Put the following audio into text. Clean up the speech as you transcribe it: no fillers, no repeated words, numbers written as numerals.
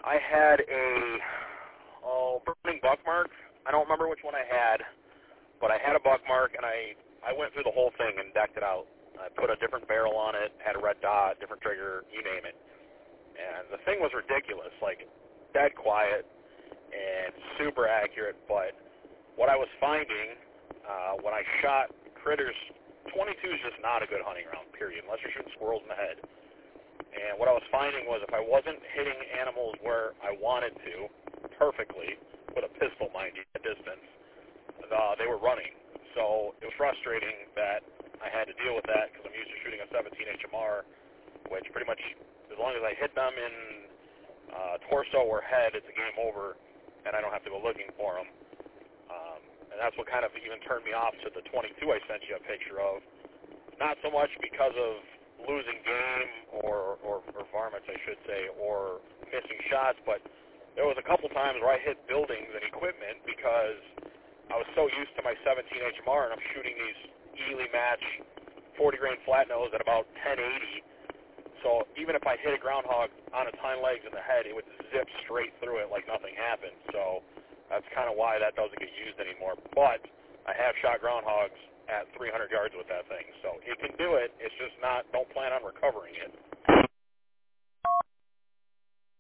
I had a burning buckmark. I don't remember which one I had, but I had a buckmark, and I went through the whole thing and decked it out. I put a different barrel on it, had a red dot, different trigger, you name it. And the thing was ridiculous, like dead quiet and super accurate. But what I was finding when I shot critters, 22 is just not a good hunting round, period, unless you're shooting squirrels in the head. And what I was finding was if I wasn't hitting animals where I wanted to perfectly, with a pistol, mind you, at distance, they were running. So it was frustrating that I had to deal with that because I'm used to shooting a 17 HMR, which pretty much, as long as I hit them in torso or head, it's a game over, and I don't have to go looking for them. And that's what kind of even turned me off to the 22 I sent you a picture of. Not so much because of losing game or varmints, I should say, or missing shots, but there was a couple times where I hit buildings and equipment because I was so used to my 17 HMR, and I'm shooting these evenly matched 40-grain flat nose at about 1080. So even if I hit a groundhog on its hind legs in the head, it would zip straight through it like nothing happened. So that's kind of why that doesn't get used anymore. But I have shot groundhogs at 300 yards with that thing. So it can do it. It's just not, don't plan on recovering it.